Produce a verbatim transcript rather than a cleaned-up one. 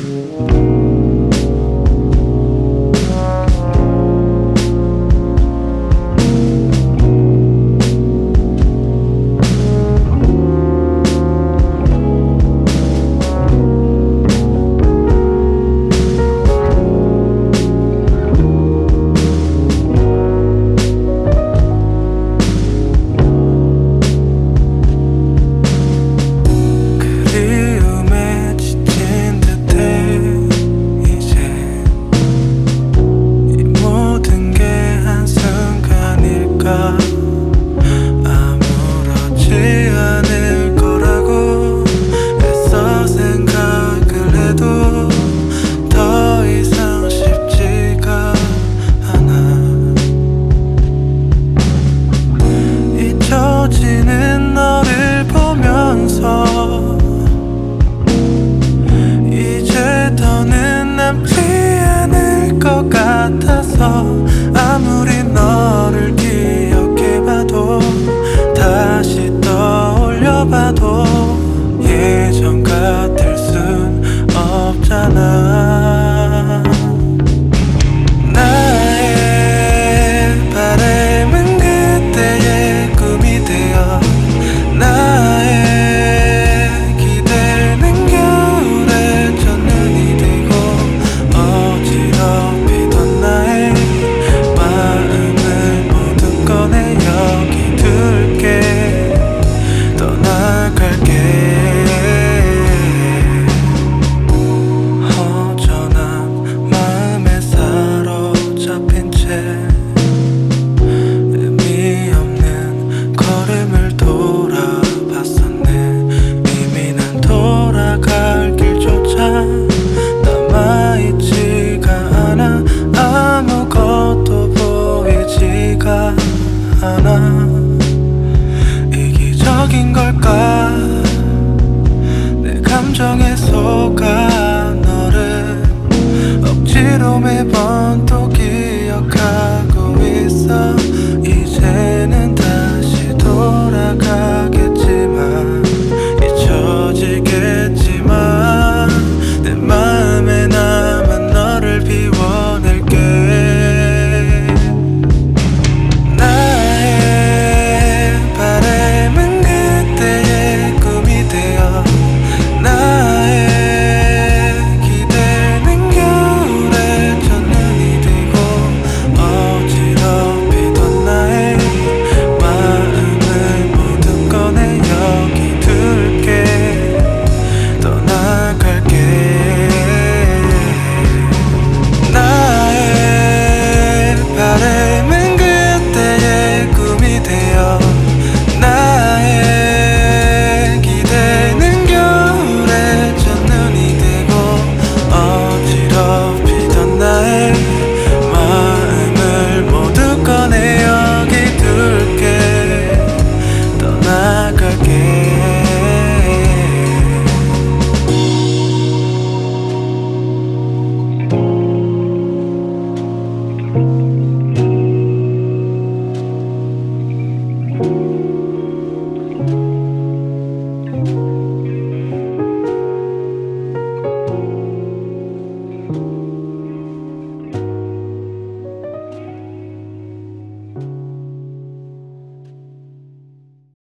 지는 너를 보면서 이제 더는 남지 않을 것 같아서 아무리 너를 기억해봐도 다시 떠올려봐도 예전 같을 순 없잖아. 나의 바램은 그때의 꿈이 되어 나의 기대는 겨울에 첫눈이 되고 어지럽히던 나의 마음을 모두 꺼내 여기 둘게 떠나갈게. 허전한 마음에 사로잡힌 채 의미 없는 걸음을 돌아봤었네. 이미 난 돌아갈 길조차 남아있지가 않아. 아무것도 보이지가 않아. 이기적인 걸까? 내 감정에 속아 너를 억지로 매번